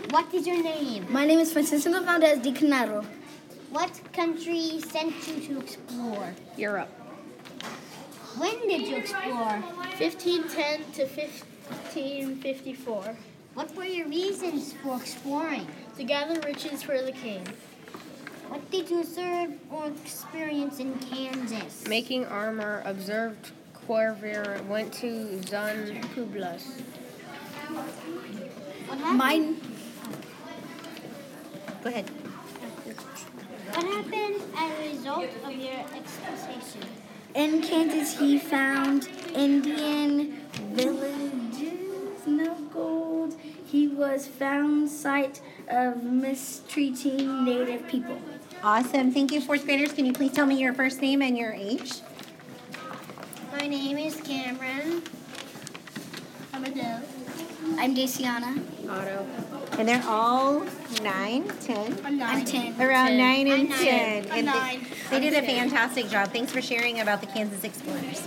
What is your name? My name is Francisco Valdez de Canaro. What country sent you to explore? Europe. When did you explore? 1510 to 1554. What were your reasons for exploring? To gather riches for the king. What did you observe or experience in Kansas? Making armor, observed Cuvier, went to Zun Publius. What happened? Mine. Go ahead. What happened as a result of your exploration? In Kansas, he found Indian villages, no gold. He was found site of mistreating Native people. Awesome. Thank you, fourth graders. Can you please tell me your first name and your age? My name is Cameron. I'm Adele. I'm Daciana. Otto. And they're all 9, 10? I'm 10. Around 9 and I'm 10. nine. And I'm 9. they did a fantastic job. Thanks for sharing about the Kansas Explorers.